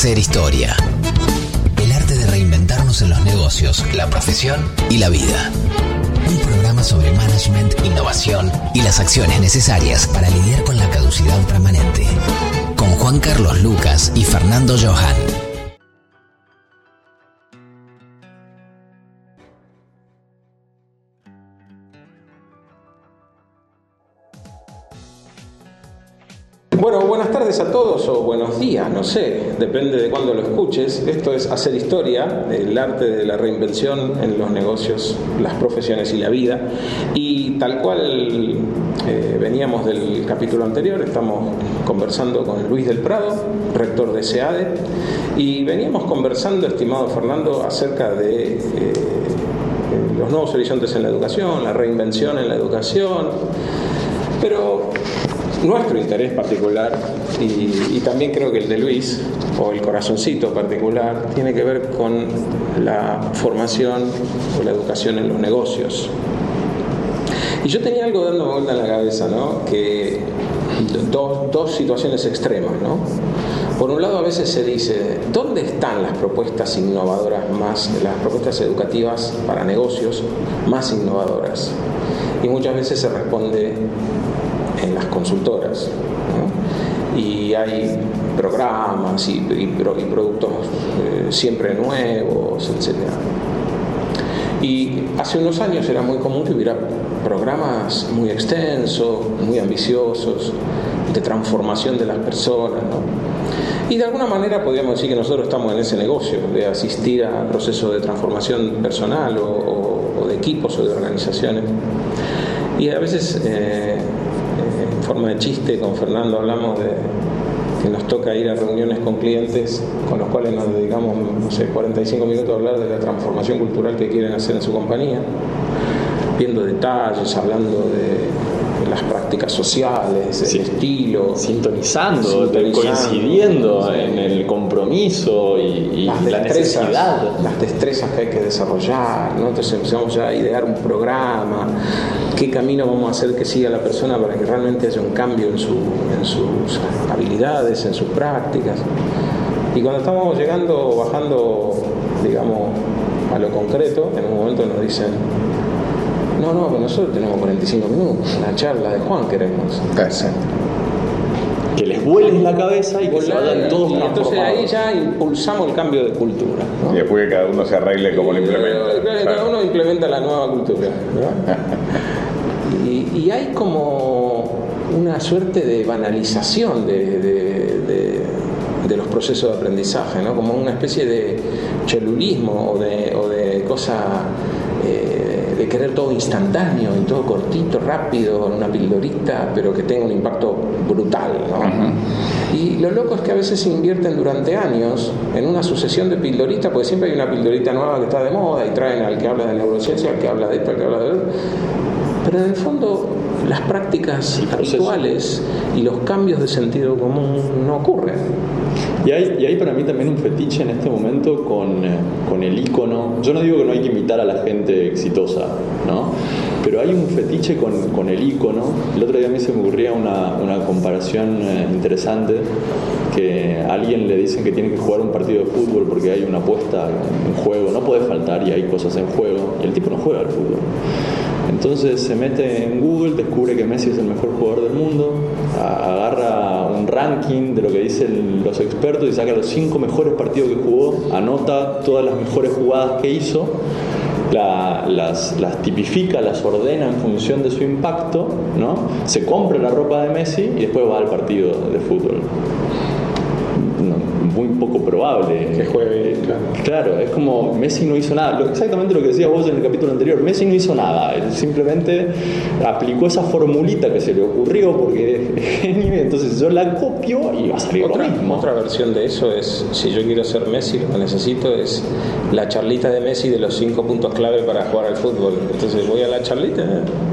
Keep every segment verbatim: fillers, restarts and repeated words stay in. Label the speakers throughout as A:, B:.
A: Hacer historia. El arte de reinventarnos en los negocios, la profesión y la vida. Un programa sobre management, innovación y las acciones necesarias para lidiar con la caducidad permanente. Con Juan Carlos Lucas y Fernando Johan.
B: Bueno, buenas tardes a todos o buenos días, no sé, depende de cuándo lo escuches. Esto es Hacer Historia, el arte de la reinvención en los negocios, las profesiones y la vida. Y tal cual eh, veníamos del capítulo anterior, estamos conversando con Luis del Prado, rector de SEADE, y veníamos conversando, estimado Fernando, acerca de eh, los nuevos horizontes en la educación, la reinvención en la educación, pero nuestro interés particular, y, y también creo que el de Luis, o el corazoncito particular, tiene que ver con la formación o la educación en los negocios. Y yo tenía algo dando vuelta en la cabeza, ¿no? Que dos, dos situaciones extremas, ¿no? Por un lado, a veces se dice, ¿dónde están las propuestas innovadoras más, las propuestas educativas para negocios más innovadoras? Y muchas veces se responde en las consultoras, ¿no? Y hay programas y, y, y productos eh, siempre nuevos, etcétera. Y hace unos años era muy común que hubiera programas muy extensos, muy ambiciosos, de transformación de las personas, ¿no? Y de alguna manera podríamos decir que nosotros estamos en ese negocio de asistir a procesos de transformación personal o, o, o de equipos o de organizaciones. Y a veces eh, en forma de chiste con Fernando hablamos de que nos toca ir a reuniones con clientes con los cuales nos dedicamos, no sé, cuarenta y cinco minutos a hablar de la transformación cultural que quieren hacer en su compañía, viendo detalles, hablando de las prácticas sociales, el sí. estilo,
C: sintonizando,
B: sintonizando
C: coincidiendo
B: sí.
C: en el compromiso y, y
B: las
C: la necesidad,
B: las destrezas que hay que desarrollar, ¿no? Entonces empezamos ya a idear un programa, qué camino vamos a hacer que siga la persona para que realmente haya un cambio en, su, en sus habilidades, en sus prácticas. Y cuando estamos llegando, bajando, digamos, a lo concreto, en un momento nos dicen: no, no, nosotros tenemos cuarenta y cinco minutos, una charla de Juan queremos hacer.
C: Que les vuelen la cabeza y que
B: Volar,
C: se vayan todos
B: y
C: transformados.
B: entonces ahí ya impulsamos el cambio de cultura, ¿no?
D: Y después que cada uno se arregle como lo implementa.
B: Cada, cada uno implementa la nueva cultura, ¿no? y, y hay como una suerte de banalización de, de, de, de los procesos de aprendizaje, ¿no? Como una especie de cholulismo o de, o de cosa... Eh, de querer todo instantáneo y todo cortito, rápido, en una pildorita, pero que tenga un impacto brutal, ¿no? Uh-huh. Y lo loco es que a veces se invierten durante años en una sucesión de pildoritas, porque siempre hay una pildorita nueva que está de moda y traen al que habla de neurociencia, al que habla de esto, al que habla de esto. Pero en el fondo las prácticas habituales y los cambios de sentido común no ocurren.
C: Y hay, y hay para mí también un fetiche en este momento con, eh, con el ícono. Yo no digo que no hay que imitar a la gente exitosa, ¿no? Pero hay un fetiche con, con el ícono. El otro día a mí se me ocurría una, una comparación eh, interesante, que a alguien le dicen que tiene que jugar un partido de fútbol porque hay una apuesta en juego, no puede faltar y hay cosas en juego, y el tipo no juega al fútbol. Entonces se mete en Google, descubre que Messi es el mejor jugador del mundo, agarra un ranking de lo que dicen los expertos y saca los cinco mejores partidos que jugó, anota todas las mejores jugadas que hizo, la, las, las tipifica, las ordena en función de su impacto, ¿no? Se compra la ropa de Messi y después va al partido de fútbol. No, muy poco probable
B: que juegue, claro.
C: Claro, es como Messi no hizo nada, exactamente lo que decías vos en el capítulo anterior. Messi no hizo nada, él simplemente aplicó esa formulita que se le ocurrió porque es genio, entonces yo la copio y va a salir
B: otra,
C: lo mismo.
B: Otra versión de eso es, si yo quiero ser Messi, lo que necesito es la charlita de Messi de los cinco puntos clave para jugar al fútbol. Entonces voy a la charlita,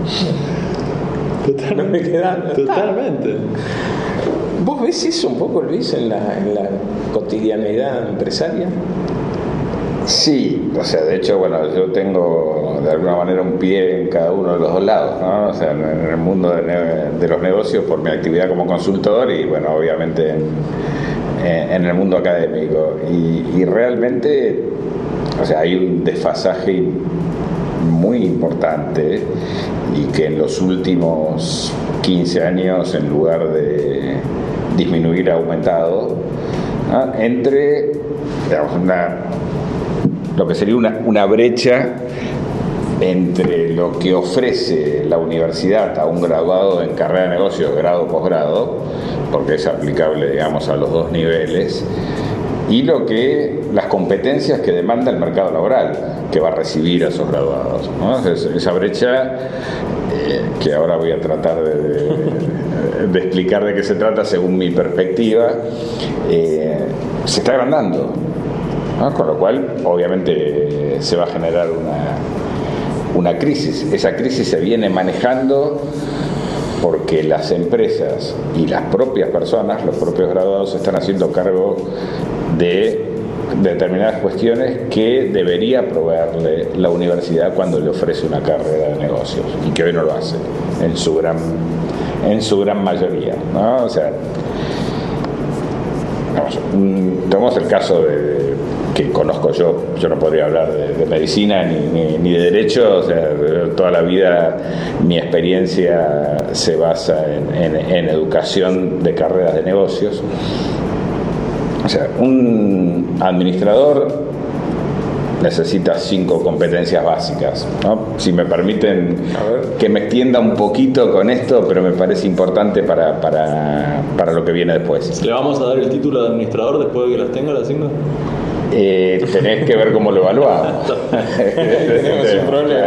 C: totalmente,
B: no me queda,
C: totalmente.
B: ¿Vos ves eso un poco, Luis, en la, en la cotidianeidad empresaria?
D: Sí, o sea, de hecho, bueno, yo tengo de alguna manera un pie en cada uno de los dos lados, ¿no? O sea, en el mundo de, ne- de los negocios por mi actividad como consultor y, bueno, obviamente en, en el mundo académico. Y, y realmente, o sea, hay un desfasaje muy importante y que en los últimos quince años, en lugar de disminuir, ha aumentado, ¿no? Entre, digamos, una... lo que sería una, una brecha entre lo que ofrece la universidad a un graduado en carrera de negocios, grado o posgrado, porque es aplicable, digamos, a los dos niveles, y lo que las competencias que demanda el mercado laboral que va a recibir a esos graduados, ¿no? Es, esa brecha eh, que ahora voy a tratar de, de, de explicar de qué se trata según mi perspectiva, eh, se está agrandando, ¿no? Con lo cual, obviamente, se va a generar una, una crisis. Esa crisis se viene manejando porque las empresas y las propias personas, los propios graduados, se están haciendo cargo de determinadas cuestiones que debería proveerle la universidad cuando le ofrece una carrera de negocios, y que hoy no lo hace, en su gran, en su gran mayoría, ¿no? O sea, vamos, tomamos el caso de que conozco yo, yo no podría hablar de, de medicina ni, ni, ni de derecho, o sea, toda la vida mi experiencia se basa en, en, en educación de carreras de negocios. O sea, un administrador necesita cinco competencias básicas, ¿no? Si me permiten que me extienda un poquito con esto, pero me parece importante para, para, para lo que viene después.
C: ¿Le vamos a dar el título de administrador después de que las tenga las cinco?
D: Eh, tenés que ver cómo lo evaluamos.
B: Tenemos un problema.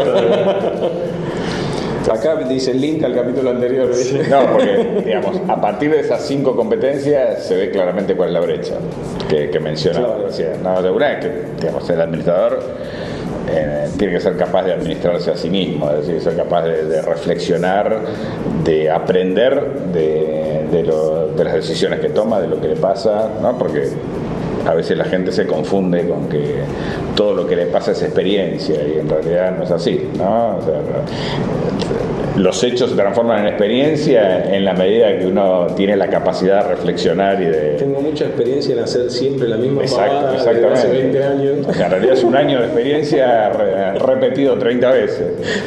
B: Acá dice el link al capítulo anterior.
D: No, porque, digamos, a partir de esas cinco competencias se ve claramente cuál es la brecha que, que mencionaba.
B: Claro.
D: O sea, no, de una es que, digamos, el administrador eh, tiene que ser capaz de administrarse a sí mismo, es decir, ser capaz de, de reflexionar, de aprender de, de, lo, de las decisiones que toma, de lo que le pasa, ¿no? Porque a veces la gente se confunde con que todo lo que le pasa es experiencia, y en realidad no es así, ¿no? O sea, los hechos se transforman en experiencia en la medida que uno tiene la capacidad de reflexionar y de...
B: Tengo mucha experiencia en hacer siempre la misma
D: Exacto,
B: pavada
D: exactamente.
B: desde hace veinte años.
D: O sea, en realidad es un año de experiencia re- repetido treinta veces.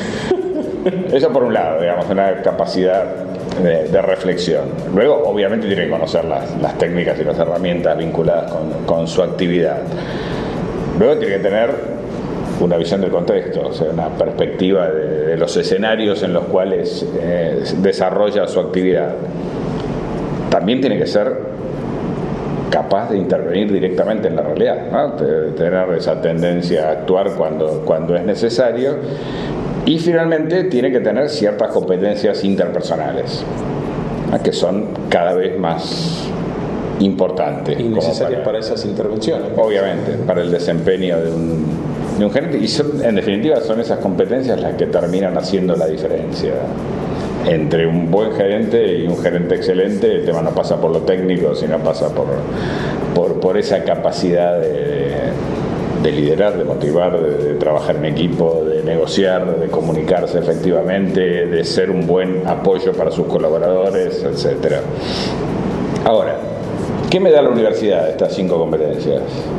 D: Eso por un lado, digamos, una capacidad de, de reflexión. Luego, obviamente, tiene que conocer las, las técnicas y las herramientas vinculadas con, con su actividad. Luego tiene que tener una visión del contexto, o sea, una perspectiva de, de los escenarios en los cuales eh, desarrolla su actividad. También tiene que ser capaz de intervenir directamente en la realidad, ¿no? De tener esa tendencia a actuar cuando, cuando es necesario. Y finalmente tiene que tener ciertas competencias interpersonales, ¿no? Que son cada vez más importantes.
B: Y necesarias para,
D: para
B: esas intervenciones.
D: Obviamente, para el desempeño de un, de un gerente. Y son, en definitiva, son esas competencias las que terminan haciendo la diferencia entre un buen gerente y un gerente excelente. El tema no pasa por lo técnico, sino pasa por, por, por esa capacidad de, de liderar, de motivar, de, de trabajar en equipo, de negociar, de comunicarse efectivamente, de ser un buen apoyo para sus colaboradores, etcétera. Ahora, ¿qué me da la universidad de estas cinco competencias?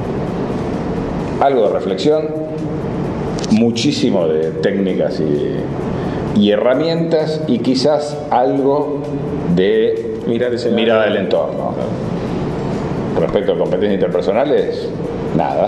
D: Algo de reflexión, muchísimo de técnicas y, y herramientas, y quizás algo de
B: Mirar ese
D: mirada
B: lado.
D: del entorno. Respecto a competencias interpersonales, nada.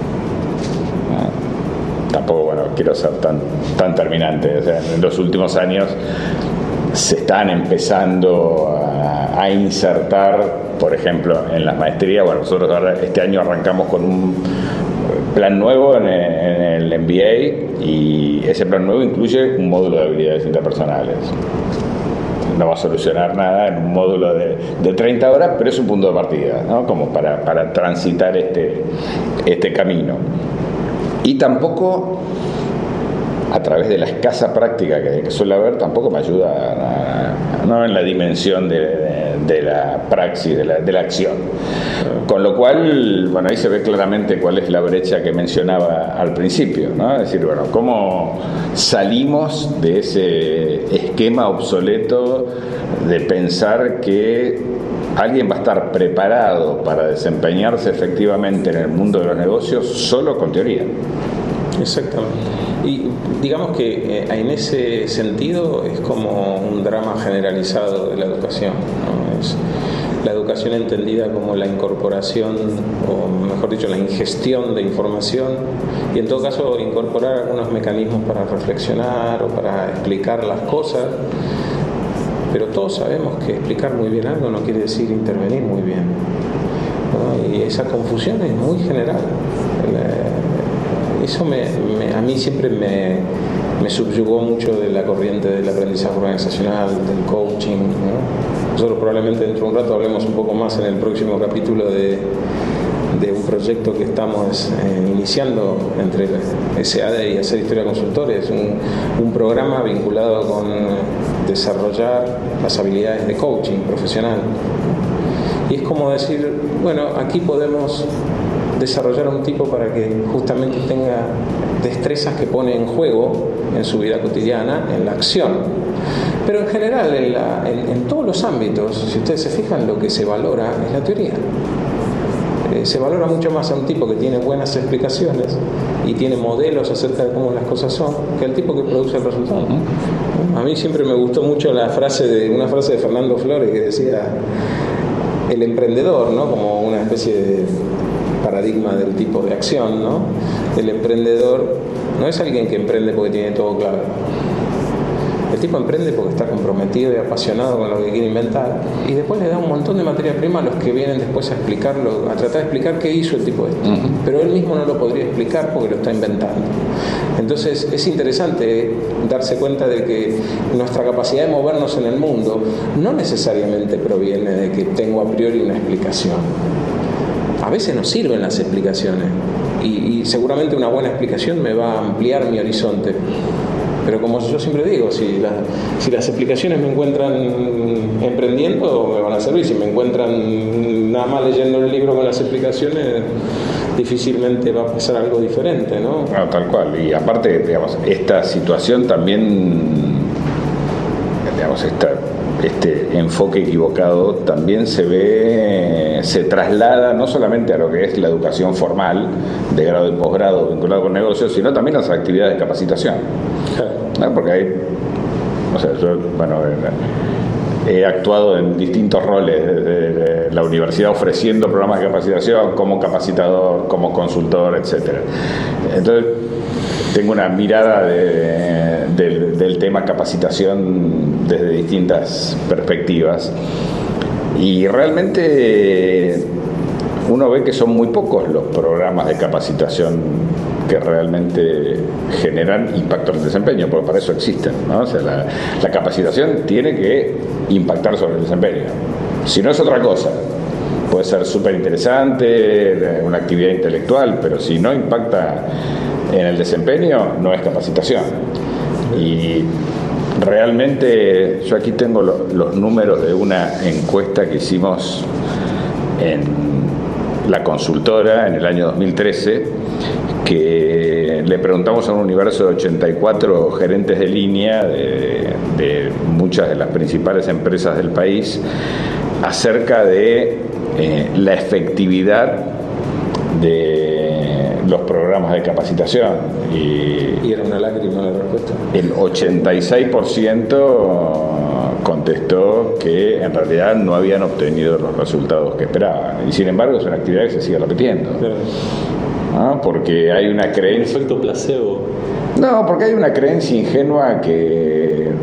D: Tampoco, bueno, quiero ser tan, tan terminante. O sea, en los últimos años se están empezando a, a insertar, por ejemplo, en las maestrías. Bueno, nosotros ahora este año arrancamos con un plan nuevo en el, en el M B A, y ese plan nuevo incluye un módulo de habilidades interpersonales. No va a solucionar nada en un módulo de, de treinta horas, pero es un punto de partida, ¿no? Como para, para transitar este, este camino. Y tampoco a través de la escasa práctica que, que suele haber, tampoco me ayuda a, a, no en la dimensión de, de, de la praxis, de la, de la acción. Con lo cual, bueno, ahí se ve claramente cuál es la brecha que mencionaba al principio, ¿no? Es decir, bueno, cómo salimos de ese esquema obsoleto de pensar que alguien va a estar preparado para desempeñarse efectivamente en el mundo de los negocios solo con teoría.
B: Exactamente. Y digamos que eh, en ese sentido es como un drama generalizado de la educación, ¿no? Es la educación entendida como la incorporación, o mejor dicho, la ingestión de información, y en todo caso incorporar algunos mecanismos para reflexionar o para explicar las cosas, pero todos sabemos que explicar muy bien algo no quiere decir intervenir muy bien, ¿no? Y esa confusión es muy general. Eso me, me, a mí siempre me, me subyugó mucho de la corriente del aprendizaje organizacional, del coaching, ¿no? Nosotros probablemente dentro de un rato hablemos un poco más en el próximo capítulo de, de un proyecto que estamos eh, iniciando entre S A D y Hacer Historia Consultores, un, un programa vinculado con desarrollar las habilidades de coaching profesional. Y es como decir, bueno, aquí podemos desarrollar a un tipo para que justamente tenga destrezas que pone en juego en su vida cotidiana, en la acción. Pero en general, en, la, en, en todos los ámbitos, si ustedes se fijan, lo que se valora es la teoría. Eh, se valora mucho más a un tipo que tiene buenas explicaciones y tiene modelos acerca de cómo las cosas son, que al tipo que produce el resultado. A mí siempre me gustó mucho la frase de una frase de Fernando Flores que decía: el emprendedor, ¿no? Como una especie de paradigma del tipo de acción, ¿no? El emprendedor no es alguien que emprende porque tiene todo claro. El tipo emprende porque está comprometido y apasionado con lo que quiere inventar, y después le da un montón de materia prima a los que vienen después a explicarlo, a tratar de explicar qué hizo el tipo este. Uh-huh. Pero él mismo no lo podría explicar porque lo está inventando. Entonces es interesante darse cuenta de que nuestra capacidad de movernos en el mundo no necesariamente proviene de que tengo a priori una explicación. A veces nos sirven las explicaciones y, y seguramente una buena explicación me va a ampliar mi horizonte. Pero como yo siempre digo, si, la, si las explicaciones me encuentran emprendiendo, me van a servir. Si me encuentran nada más leyendo el libro con las explicaciones, difícilmente va a pasar algo diferente, ¿no?
D: Bueno, tal cual. Y aparte, digamos, esta situación también, digamos, esta, este enfoque equivocado también se ve, se traslada no solamente a lo que es la educación formal, de grado y posgrado vinculado con negocios, sino también a las actividades de capacitación. ¿No? Porque hay, o sea, yo, bueno, he actuado en distintos roles desde la universidad ofreciendo programas de capacitación, como capacitador, como consultor, etcétera. Entonces tengo una mirada de, de, del tema capacitación desde distintas perspectivas, y realmente uno ve que son muy pocos los programas de capacitación que realmente generan impacto en el desempeño, porque para eso existen, ¿no? O sea, la, la capacitación tiene que impactar sobre el desempeño. Si no es otra cosa, puede ser súper interesante, una actividad intelectual, pero si no impacta en el desempeño, no es capacitación. Y realmente, yo aquí tengo lo, los números de una encuesta que hicimos en la consultora en el año dos mil trece, que le preguntamos a un universo de ochenta y cuatro gerentes de línea de, de muchas de las principales empresas del país acerca de eh, la efectividad de los programas de capacitación. Y,
B: y era una lágrima la respuesta.
D: El ochenta y seis por ciento contestó que en realidad no habían obtenido los resultados que esperaban, y sin embargo es una actividad que se sigue repitiendo. Claro. ¿Ah? Porque hay una creencia...
C: ¿El efecto placebo?
D: No, porque hay una creencia ingenua que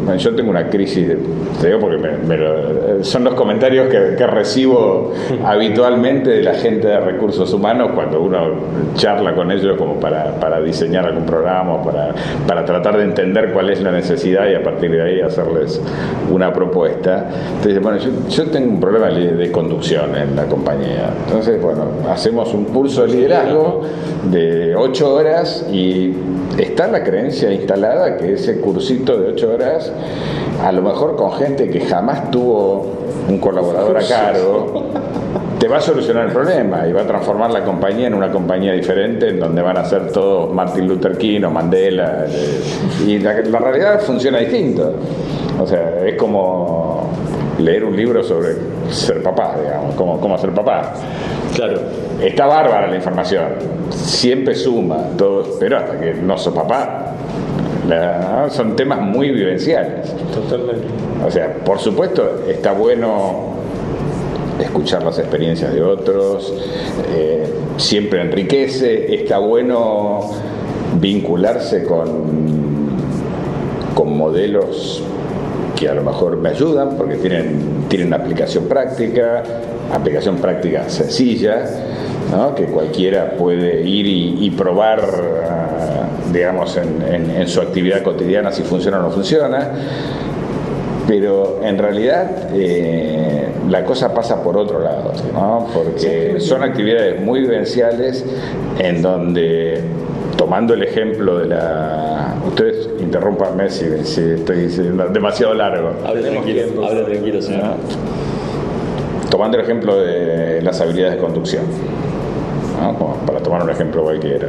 D: yo tengo una crisis, de, te digo porque me, me lo, son los comentarios que, que recibo habitualmente de la gente de recursos humanos cuando uno charla con ellos como para, para diseñar algún programa, para, para tratar de entender cuál es la necesidad y a partir de ahí hacerles una propuesta. Entonces, bueno, yo, yo tengo un problema de conducción en la compañía. Entonces, bueno, hacemos un curso de liderazgo de ocho horas y está la creencia instalada que ese cursito de ocho horas, a lo mejor con gente que jamás tuvo un colaborador a cargo, te va a solucionar el problema y va a transformar la compañía en una compañía diferente en donde van a ser todos Martin Luther King o Mandela, y la, la realidad funciona distinto. O sea, es como leer un libro sobre ser papá, digamos, cómo, cómo ser papá.
C: Claro.
D: Está bárbara la información, siempre suma, todo, pero hasta que no sos papá, la, son temas muy vivenciales.
B: Totalmente.
D: O sea, por supuesto, está bueno escuchar las experiencias de otros, eh, siempre enriquece, está bueno vincularse con, con modelos que a lo mejor me ayudan porque tienen, tienen aplicación práctica, aplicación práctica sencilla, ¿no? Que cualquiera puede ir y, y probar, uh, digamos, en, en, en su actividad cotidiana si funciona o no funciona. Pero en realidad eh, la cosa pasa por otro lado, ¿no? Porque son actividades muy vivenciales en donde, tomando el ejemplo de la... Ustedes interrúmpanme si, si estoy diciendo demasiado largo.
C: Hable tranquilo, hable tranquilo, señor.
D: ¿No? Tomando el ejemplo de las habilidades de conducción, ¿no? Como para tomar un ejemplo cualquiera.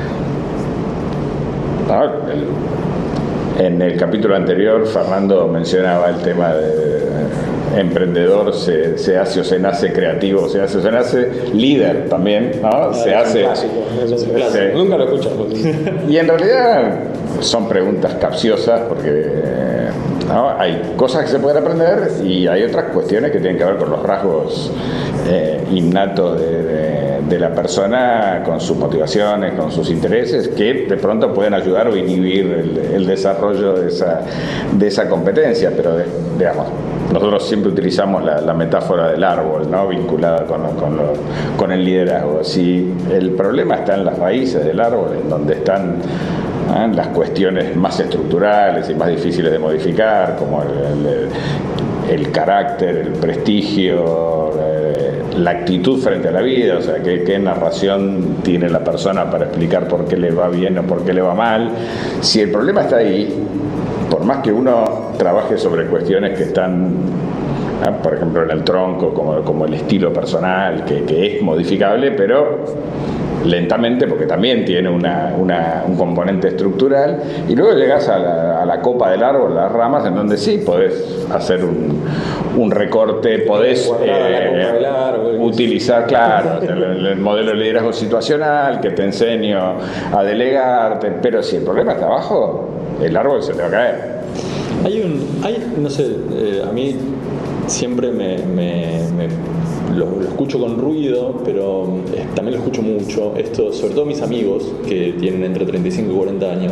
D: ¿No? El, En el capítulo anterior, Fernando mencionaba el tema de emprendedor, se, se hace o se nace creativo, se hace o se nace líder también, ¿no? Ah, se hace.
B: Clásico, es un clásico. Se, Nunca lo escuchamos.
D: Y en realidad son preguntas capciosas porque, ¿no? Hay cosas que se pueden aprender y hay otras cuestiones que tienen que ver con los rasgos eh, innatos de, de de la persona, con sus motivaciones, con sus intereses, que de pronto pueden ayudar o inhibir el, el desarrollo de esa, de esa competencia. Pero, de, digamos, nosotros siempre utilizamos la, la metáfora del árbol, ¿no? Vinculada con, con, lo, con el liderazgo. Si el problema está en las raíces del árbol, en donde están ¿eh? las cuestiones más estructurales y más difíciles de modificar, como el, el, el carácter, el prestigio, la actitud frente a la vida, o sea, qué, qué narración tiene la persona para explicar por qué le va bien o por qué le va mal. Si el problema está ahí, por más que uno trabaje sobre cuestiones que están, ¿eh? por ejemplo, en el tronco, como, como el estilo personal, que, que es modificable, pero lentamente, porque también tiene una, una, un componente estructural, y luego llegas a la, a la copa del árbol, las ramas, en donde sí podés hacer un, un recorte, podés eh, árbol, utilizar, claro, el, el modelo de liderazgo situacional que te enseño a delegarte, pero si el problema está abajo, el árbol se te va a caer.
C: Hay un, hay, no sé, eh, a mí siempre me, me, me Lo, lo escucho con ruido, pero eh, también lo escucho mucho, esto, sobre todo mis amigos que tienen entre treinta y cinco y cuarenta años,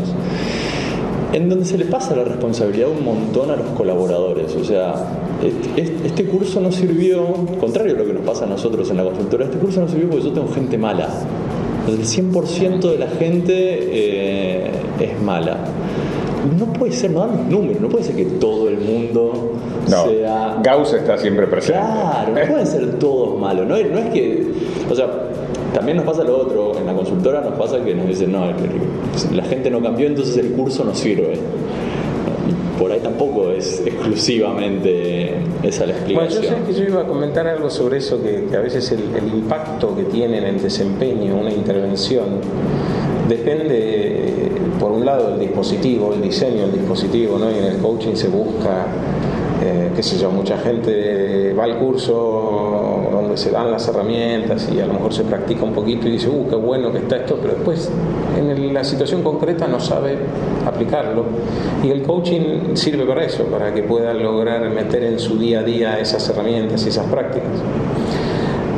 C: en donde se le pasa la responsabilidad un montón a los colaboradores. O sea, este, este curso no sirvió, contrario a lo que nos pasa a nosotros en la consultora, este curso no sirvió porque yo tengo gente mala. El cien por ciento de la gente eh, es mala. No puede ser, no dan los números, no puede ser que todo el mundo
D: no,
C: sea...
D: Gauss está siempre presente.
C: Claro, no pueden ser todos malos, no, no es que... O sea, también nos pasa lo otro, en la consultora nos pasa que nos dicen, no, la gente no cambió, entonces el curso no sirve. Y por ahí tampoco es exclusivamente esa la explicación.
B: Bueno, yo sé que yo iba a comentar algo sobre eso, que, que a veces el, el impacto que tiene en el desempeño una intervención depende, por un lado, del dispositivo, el diseño del dispositivo, ¿no? Y en el coaching se busca, eh, qué sé yo, mucha gente va al curso donde se dan las herramientas y a lo mejor se practica un poquito y dice, uh, qué bueno que está esto, pero después en el, la situación concreta no sabe aplicarlo. Y el coaching sirve para eso, para que pueda lograr meter en su día a día esas herramientas y esas prácticas. Pero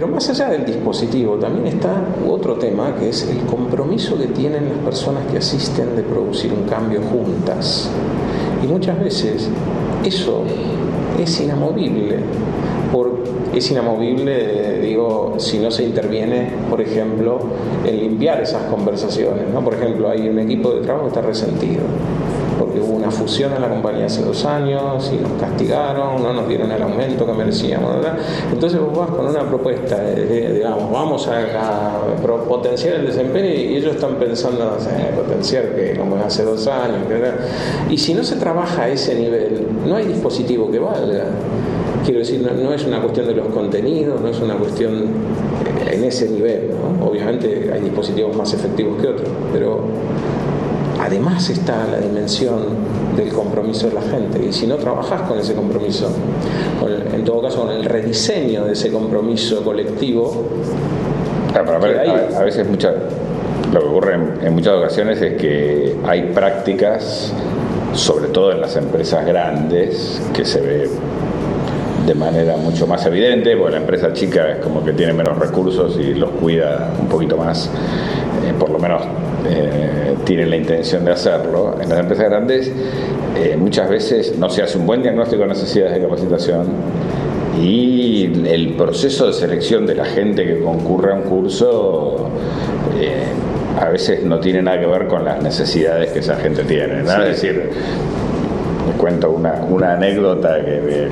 B: Pero más allá del dispositivo también está otro tema, que es el compromiso que tienen las personas que asisten de producir un cambio juntas. Y muchas veces eso es inamovible. Por, es inamovible, digo, si no se interviene, por ejemplo, en limpiar esas conversaciones, ¿no? Por ejemplo, hay un equipo de trabajo que está resentido porque hubo una fusión en la compañía hace dos años y nos castigaron, no nos dieron el aumento que merecíamos, ¿verdad? Entonces vos vas con una propuesta, de, digamos, vamos a, a potenciar el desempeño y ellos están pensando, no sé, potenciar que como hace dos años, ¿verdad? Y si no se trabaja a ese nivel, no hay dispositivo que valga. Quiero decir, no, no es una cuestión de los contenidos, no es una cuestión en ese nivel, ¿no? Obviamente hay dispositivos más efectivos que otros, pero además está la dimensión del compromiso de la gente, y si no trabajas con ese compromiso, con el, en todo caso con el rediseño de ese compromiso colectivo,
D: claro, pero a, ver, a, a veces mucha, lo que ocurre en, en muchas ocasiones es que hay prácticas, sobre todo en las empresas grandes, que se ve de manera mucho más evidente, porque la empresa chica es como que tiene menos recursos y los cuida un poquito más, eh, por lo menos eh, tiene la intención de hacerlo. En las empresas grandes eh, muchas veces no se hace un buen diagnóstico de necesidades de capacitación y el proceso de selección de la gente que concurre a un curso eh, a veces no tiene nada que ver con las necesidades que esa gente tiene, ¿no? Sí. Es decir, les cuento una, una anécdota que de,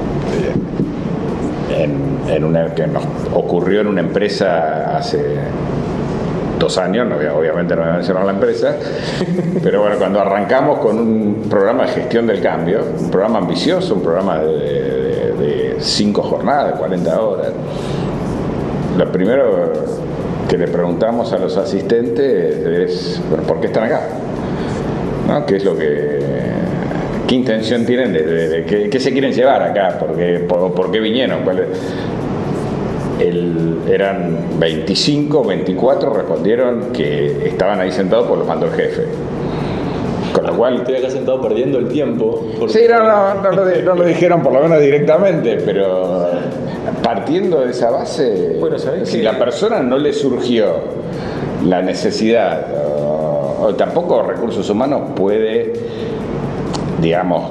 D: En, en una, que nos ocurrió en una empresa hace dos años, no voy a, obviamente no voy a mencionar la empresa, pero bueno, cuando arrancamos con un programa de gestión del cambio, un programa ambicioso, un programa de, de, de cinco jornadas, de cuarenta horas, lo primero que le preguntamos a los asistentes es, bueno, ¿por qué están acá? ¿No? ¿Qué es lo que... ¿Qué intención tienen de, de, de, de qué, qué se quieren llevar acá? ¿Por qué, por, por qué vinieron? ¿Cuál, el, eran veinticinco, veinticuatro respondieron que estaban ahí sentados por los mandó el jefe. Con lo cual...
C: Estoy acá sentado perdiendo el tiempo.
D: Sí, no, no, no, lo, no lo dijeron por lo menos directamente, pero partiendo de esa base, bueno, si que... la persona no le surgió la necesidad, o, o tampoco Recursos Humanos puede, digamos,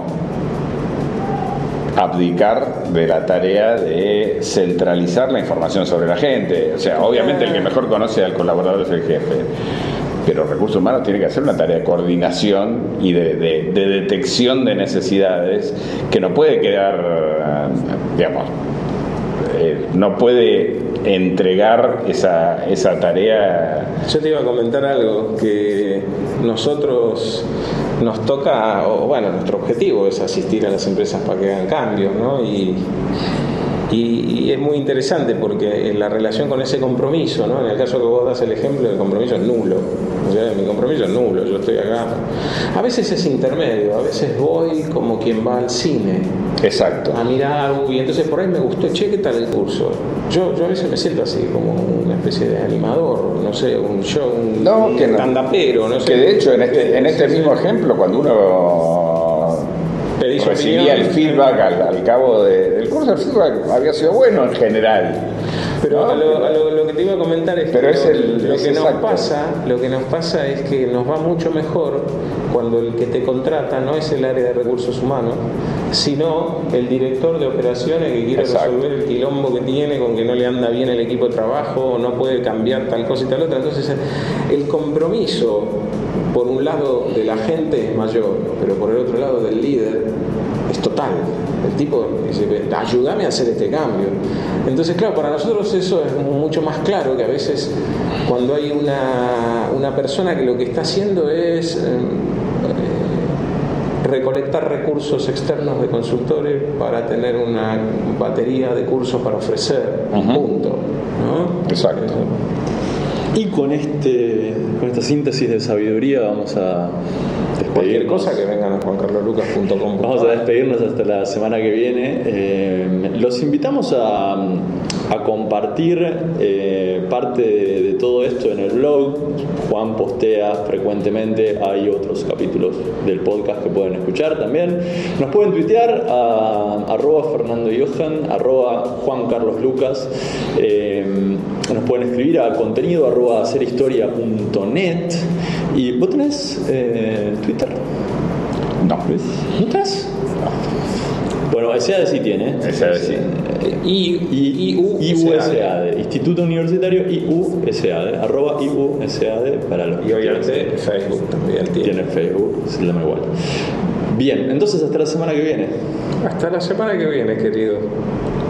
D: abdicar de la tarea de centralizar la información sobre la gente. O sea, obviamente el que mejor conoce al colaborador es el jefe, pero Recursos Humanos tiene que hacer una tarea de coordinación y de, de, de detección de necesidades que no puede quedar, digamos, eh, no puede entregar esa, esa tarea.
B: Yo te iba a comentar algo, que nosotros nos toca, o bueno, nuestro objetivo es asistir a las empresas para que hagan cambios, ¿no? Y, y, y es muy interesante porque en la relación con ese compromiso, ¿no? En el caso que vos das el ejemplo, el compromiso es nulo. O sea, mi compromiso es nulo, yo estoy acá. A veces es intermedio, a veces voy como quien va al cine.
D: Exacto.
B: A mirar, y entonces por ahí me gustó, che, ¿qué tal el curso? Yo, yo a veces me siento así, como una especie de animador, no sé, un show, un
D: no, que no.
B: tandapero, no sé.
D: Que de hecho, en este, en este mismo ejemplo, cuando uno recibía el feedback al, al cabo de, del curso, el feedback había sido bueno en general.
B: Pero ¿no? a lo, a lo, lo que te iba a comentar es
D: Pero
B: que,
D: es
B: lo,
D: el,
B: lo,
D: es
B: que nos pasa,
D: exacto.
B: lo que nos pasa es que nos va mucho mejor cuando el que te contrata no es el área de recursos humanos, sino el director de operaciones que quiere exacto. resolver el quilombo que tiene con que no le anda bien el equipo de trabajo o no puede cambiar tal cosa y tal otra. Entonces el compromiso por un lado de la gente es mayor, pero por el otro lado del líder es total. El tipo dice, ayúdame a hacer este cambio. Entonces, claro, para nosotros eso es mucho más claro, que a veces cuando hay una, una persona que lo que está haciendo es eh, recolectar recursos externos de consultores para tener una batería de cursos para ofrecer, uh-huh. punto, ¿no?
D: Exacto.
B: Eh,
C: y con este con esta síntesis de sabiduría vamos a
B: cualquier cosa que vengan a juan carlos lucas punto com.
C: Vamos a despedirnos hasta la semana que viene. Eh, los invitamos a, a compartir eh, parte de, de todo esto en el blog. Juan postea frecuentemente, hay otros capítulos del podcast que pueden escuchar también. Nos pueden tuitear a arroba Fernando Johan, arroba Juan Carlos Lucas. Eh, nos pueden escribir a contenido arroba hacerhistoria punto net. ¿Y vos tenés eh, Twitter?
D: No.
C: ¿No tenés? Bueno, S A D sí tiene.
D: S A D sí.
C: I U S A D, Instituto Universitario I U S A D, arroba I U S A D para los.
B: Y obviamente Facebook también tiene.
C: Tiene Facebook, se llama igual. Bien, entonces hasta la semana que viene.
B: Hasta la semana que viene, querido.